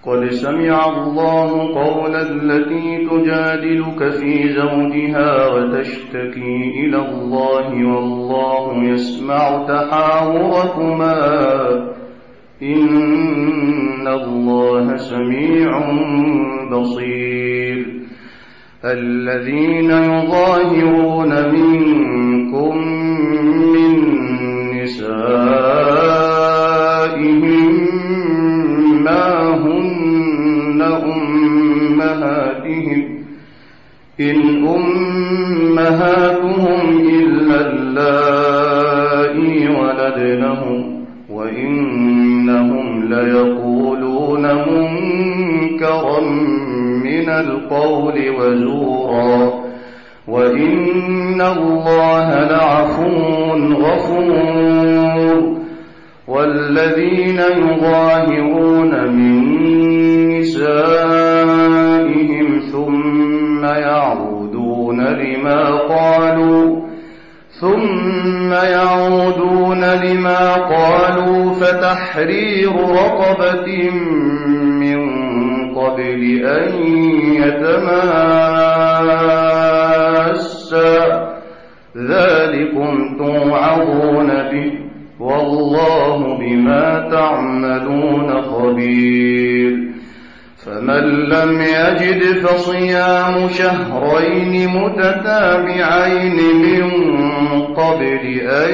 قد سمع الله قول التي تجادلك في زوجها وتشتكي إلى الله والله يسمع تحاوركما إن الله سميع بصير. الذين يظاهرون منكم من نسائهم ما هن أمهاتهم إن أمهاتهم إلا اللائي ولدنهم وإنهم ليقولون منكرا من القول وزورا وإن الله لعفو غفور. والذين يظاهرون من نسائهم ثم يعودون لما قالوا فتحرير رقبة من قبل أن يتماسا ذلكم توعظون به والله بما تعملون خبير. فمن لم يجد فصيام شهرين متتابعين من قبل أن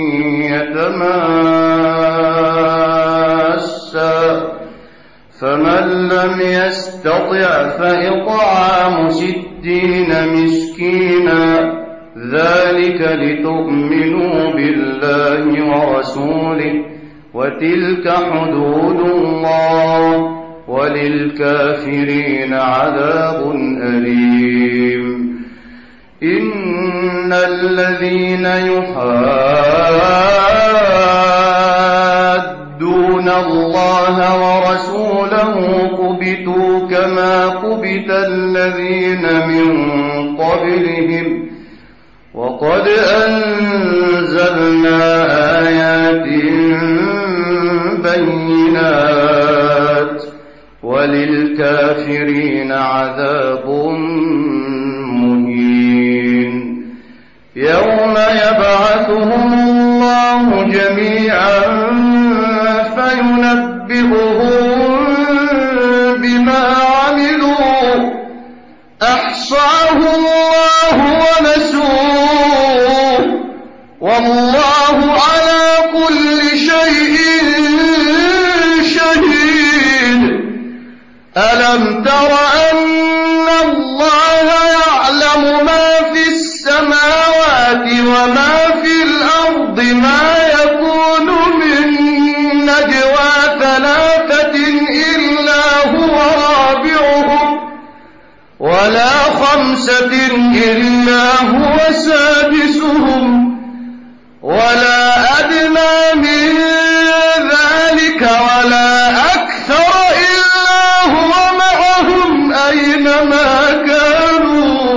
يتماسا فمن لم يستطع فإطعام 60 مسكينا ذلك لتؤمنوا بالله ورسوله وتلك حدود الله وللكافرين عذاب أليم. إن الذين يحادون الله ورسوله كبتوا كما كبت الذين من قبلهم وقد أنزلنا آيات بينات وللكافرين عذاب مهين. يوم يبعثهم الله جميعا فينبئهم بما عملوا أحصاه الله ونسوه والله على كل شيء شهيد. ألم تر أن الله يعلم ما في السماوات وما في الأرض ما يكون من نجوى 3 إلا هو رابعهم ولا 5 إلا هو سادسهم ولا أدنى من ذلك ولا أكثر إلا هو معهم أينما كانوا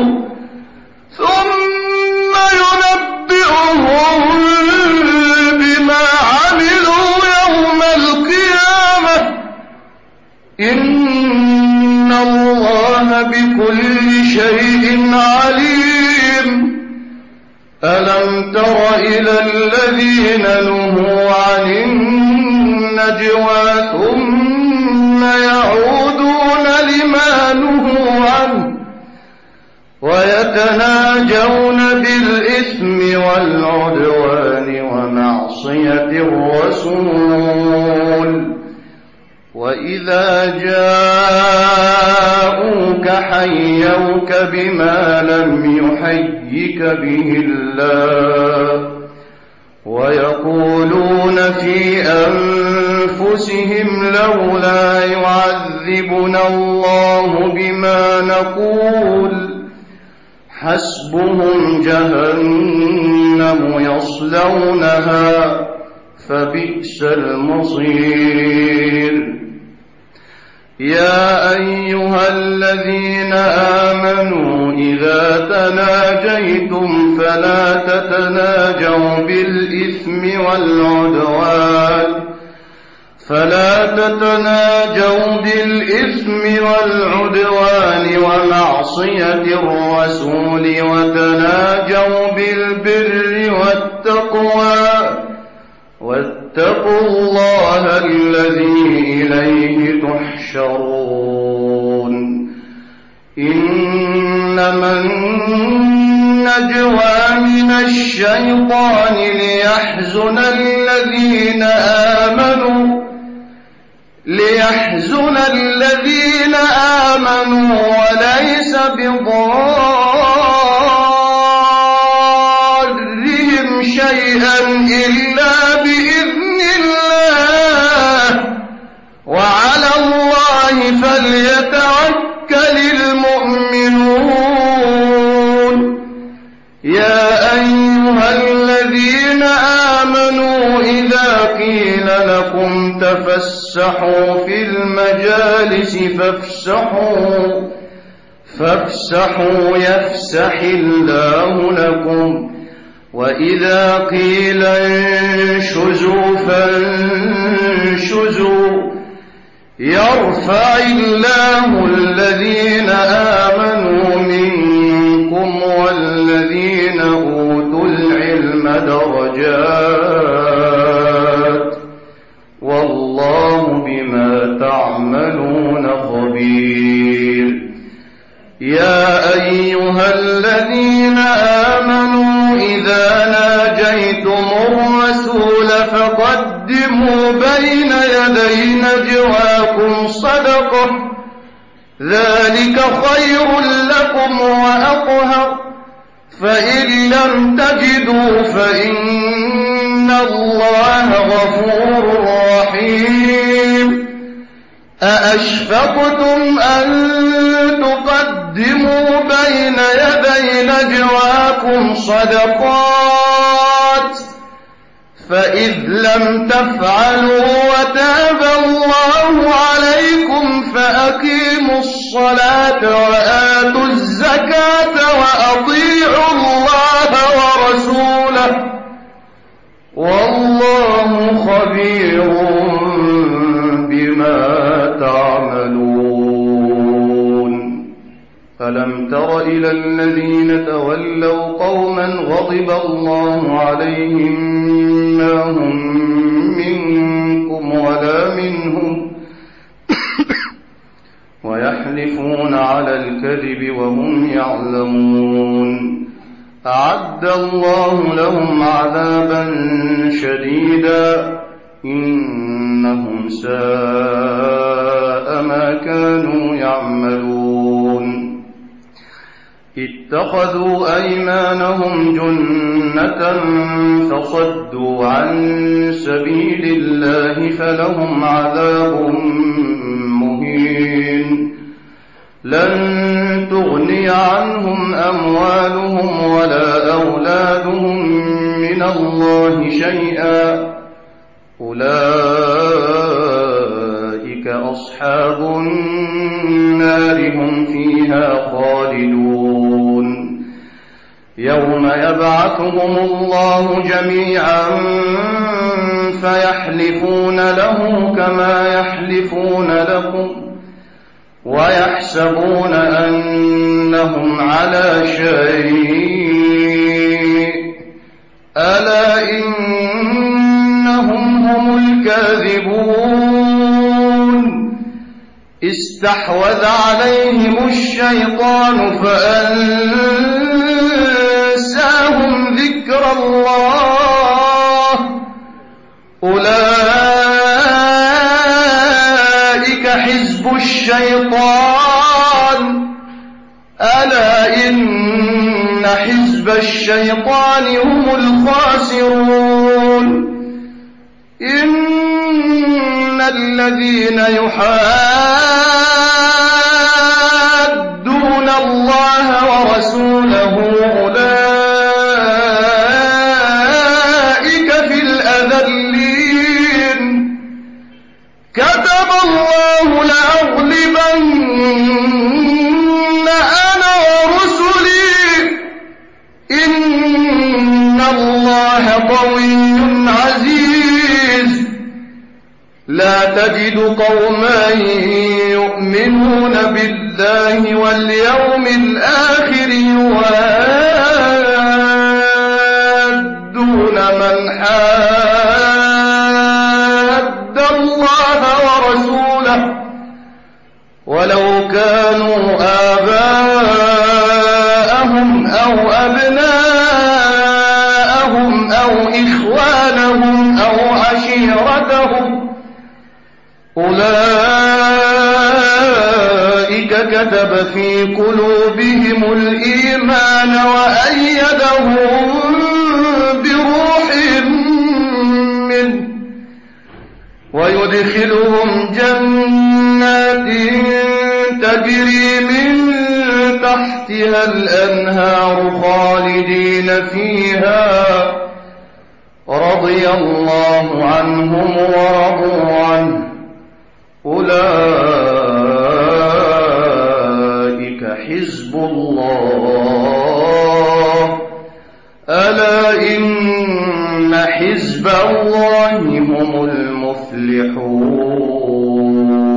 ثم ينبئهم بما عملوا يوم القيامة إن الله بكل شيء عليم. ألم تر إلى الذين نهوا عن النجوى ثم يعودون لما نهوا عنه ويتناجون بالإثم والعدوان ومعصية الرسول وإذا جاءوك حيوك بما لم يحيك به الله ويقولون في أنفسهم لولا يعذبنا الله بما نقول حسبهم جهنم يصلونها فبئس المصير. يا أيها الذين آمنوا إذا تناجيتم فلا تتناجوا بالإثم والعدوان فلا تتناجوا بالإثم والعدوان ومعصية الرسول وتناجوا بالبر والتقوى واتقوا الله الذي إليه تحشرون إنما النجوى من الشيطان ليحزن الذين آمنوا وليس بضارهم شيئا إلا بإذن الله وعلى الله فليتوكل المؤمنون يا أيها الذين آمنوا إذا قيل لكم تفسحوا في المجالس فافسحوا يفسح الله لكم وإذا قيل انشزوا فانشزوا يرفع الله الذين آمنوا منكم والذين أوتوا العلم درجات والله بما تعملون خبير يا أيها الذين آمنوا إذا ناجيتم الرسول فقدموا بين يدي نجواكم صدقة ذلك خير لكم وأطهر فإن لم تجدوا فإن الله غفور رحيم أأشفقتم أن تقدموا بين يدي نجواكم صدقات فإذ لم تفعلوا وتاب الله عليكم فأقيموا الصلاة وآتوا الزكاة وأطيعوا الله ورسوله والله خبير بما تعملون ألم تر إلى الذين تولوا قوما غضب الله عليهم ما هم منكم ولا منهم ويحلفون على الكذب وهم يعلمون أعد الله لهم عذابا شديدا إنهم ساء ما كانوا يعملون اتخذوا أيمانهم جنة فصدوا عن سبيل الله فلهم عذاب مهين لن تغني عنهم أموالهم ولا أولادهم من الله شيئا أولئك أصحاب النار هم فيها خالدون يوم يبعثهم الله جميعا فيحلفون له كما يحلفون لكم ويحسبون أنهم على شيء ألا إنهم هم الكاذبون استحوذ عليهم الشيطان فأنساهم ذكر الله أولئك حزب الشيطان ألا إن حزب الشيطان هم الخاسرون إن الذين يحادون الله ورسوله أولئك في الأذلين كتب الله لأغلبن أنا ورسلي إن الله قوي عزيز لا تجد قوما يؤمنون بالله واليوم الآخر يوادون من حاد الله ورسوله ولو كانوا آباءهم أو أبناءهم أو إخوانهم أو عشيرتهم أولئك كتب في قلوبهم الإيمان وأيدهم بروح منه ويدخلهم جنات تجري من تحتها الأنهار خالدين فيها رضي الله عنهم ورضوا عنه أولئك حزب الله ألا إن حزب الله هم المفلحون